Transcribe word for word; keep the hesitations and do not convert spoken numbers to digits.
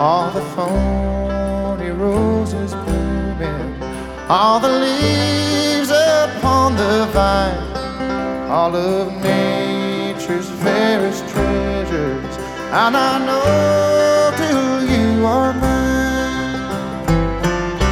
all the phony roses blooming, all the leaves upon the vine, all of nature's fairest treasures. And I know till you are